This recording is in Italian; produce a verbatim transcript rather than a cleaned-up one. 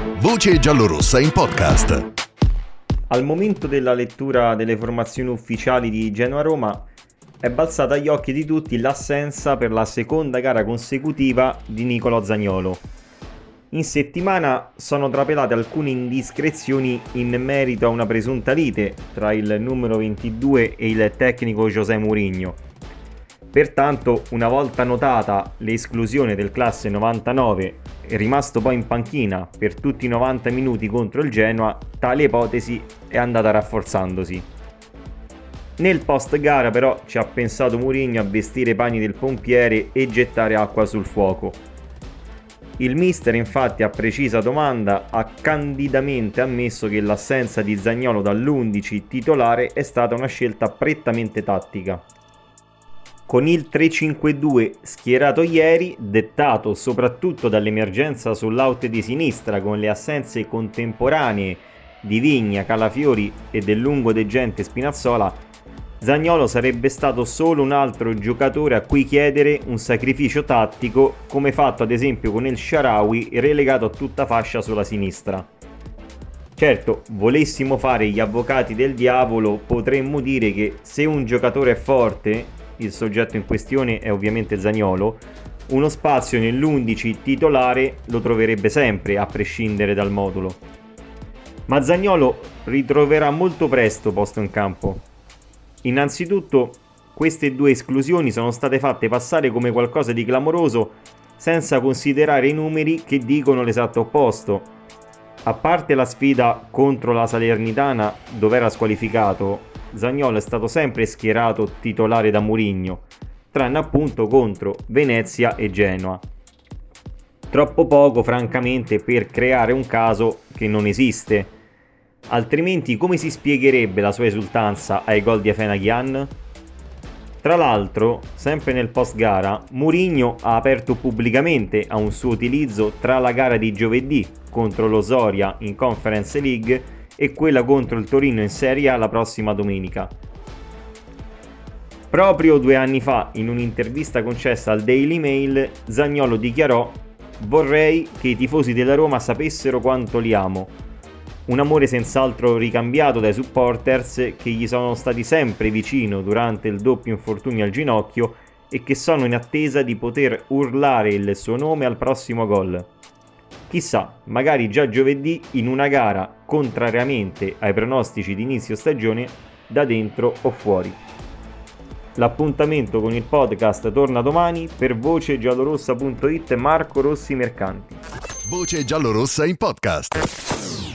Voce giallorossa in podcast. Al momento della lettura delle formazioni ufficiali di Genoa-Roma è balzata agli occhi di tutti l'assenza per la seconda gara consecutiva di Nicolò Zaniolo. In settimana sono trapelate alcune indiscrezioni in merito a una presunta lite tra il numero ventidue e il tecnico José Mourinho. Pertanto, una volta notata l'esclusione del classe novantanove e rimasto poi in panchina per tutti i novanta minuti contro il Genoa, tale ipotesi è andata rafforzandosi. Nel post gara però ci ha pensato Mourinho a vestire i panni del pompiere e gettare acqua sul fuoco. Il mister infatti, a precisa domanda, ha candidamente ammesso che l'assenza di Zaniolo dall'undici titolare è stata una scelta prettamente tattica. Con il tre cinque due schierato ieri, dettato soprattutto dall'emergenza sull'out di sinistra con le assenze contemporanee di Vigna, Calafiori e del lungo degente Spinazzola, Zaniolo sarebbe stato solo un altro giocatore a cui chiedere un sacrificio tattico, come fatto ad esempio con El Shaarawy relegato a tutta fascia sulla sinistra. Certo, volessimo fare gli avvocati del diavolo, potremmo dire che se un giocatore è forte, il soggetto in questione è ovviamente Zaniolo, uno spazio nell'undici titolare lo troverebbe sempre, a prescindere dal modulo. Ma Zaniolo ritroverà molto presto posto in campo. Innanzitutto, queste due esclusioni sono state fatte passare come qualcosa di clamoroso senza considerare i numeri che dicono l'esatto opposto. A parte la sfida contro la Salernitana, dove era squalificato, Zaniolo è stato sempre schierato titolare da Mourinho, tranne appunto contro Venezia e Genoa. Troppo poco, francamente, per creare un caso che non esiste. Altrimenti come si spiegherebbe la sua esultanza ai gol di Afena-Gyan? Tra l'altro, sempre nel post gara, Mourinho ha aperto pubblicamente a un suo utilizzo tra la gara di giovedì contro lo Zoria in Conference League e quella contro il Torino in Serie A la prossima domenica. Proprio due anni fa, in un'intervista concessa al Daily Mail, Zaniolo dichiarò: «Vorrei che i tifosi della Roma sapessero quanto li amo». Un amore senz'altro ricambiato dai supporters che gli sono stati sempre vicino durante il doppio infortunio al ginocchio e che sono in attesa di poter urlare il suo nome al prossimo gol. Chissà, magari già giovedì in una gara, contrariamente ai pronostici di inizio stagione, da dentro o fuori. L'appuntamento con il podcast torna domani. Per voce giallorossa punto it, Marco Rossi Mercanti. Voce giallorossa in podcast.